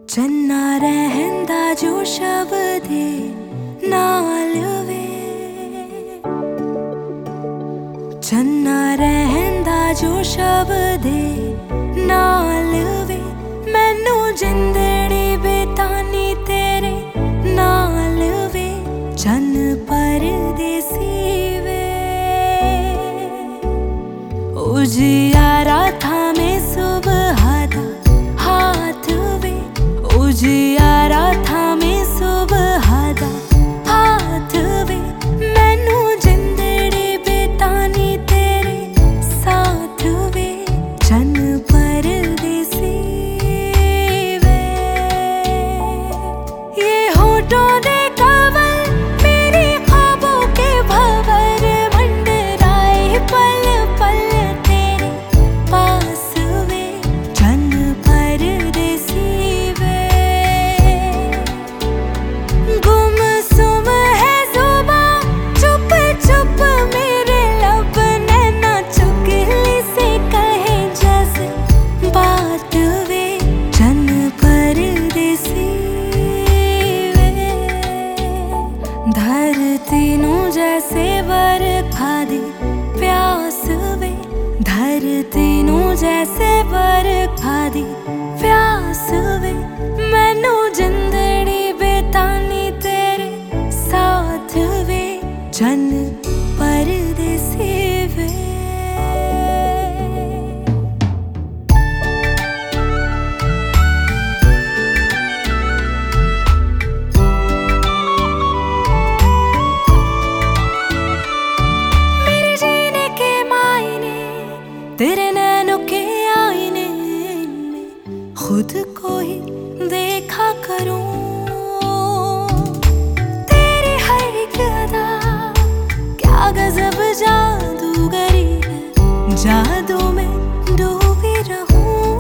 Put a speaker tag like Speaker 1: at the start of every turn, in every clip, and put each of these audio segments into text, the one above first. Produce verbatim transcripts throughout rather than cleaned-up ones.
Speaker 1: चन्ना रहंदा जो शब्दे नाल वे, चन्ना रहंदा जो शब्दे नाल वे, मैनू जिंदड़ी बेतानी तेरे नाल वे, चन परदेसी वे। उजियारा था मैं सुबह दा हाथ वे, उजियारा था मैं सुबह दा हाथ वे, मैनू जिंदड़ी बेतानी तेरे साथ वे, चन परदेसी वे। ये होठों दे कवल मेरी ख्वाबों के भंवर मंडराए, पल पल तेरे पास वे, चन परदेसी वे। गुमसुम है जुबां चुप चुप मेरे लब, नैना चुगली से कहे जज़्बात वे, चन परदेसी वे। धरती नू जैसे बरखा दी प्यास वे, धरती नू जैसे बरखा दी प्यास वे, मैनू जिंदड़ी बेतानी तेरे साथ वे, चन परदेसी वे। मेरे जीने के मायने तेरे नैनों के आईने में खुद को ही देखा करूं, तेरी हर एक अदा क्या गजब जादूगरी है, जादू में डूबी रहूं।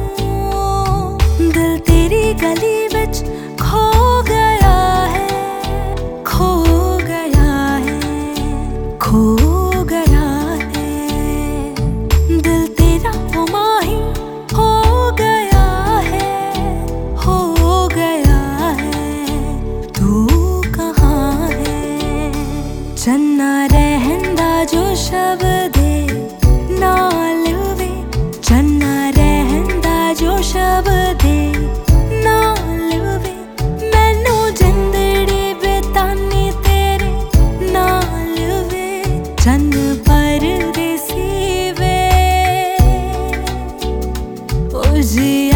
Speaker 1: दिल तेरी गली विच खो गया है, खो गया है, खो गया है। दिल तेरा वो माही हो गया है, हो गया है, तू कहाँ है। चन्ना रहंदा जो शब्दे नाल वे, चन्ना रहंदा जो शब्दे नाल वे, मैनू जिंदड़ी बेतानी तेरे नाल वे, चन परदेसी वे। उजिया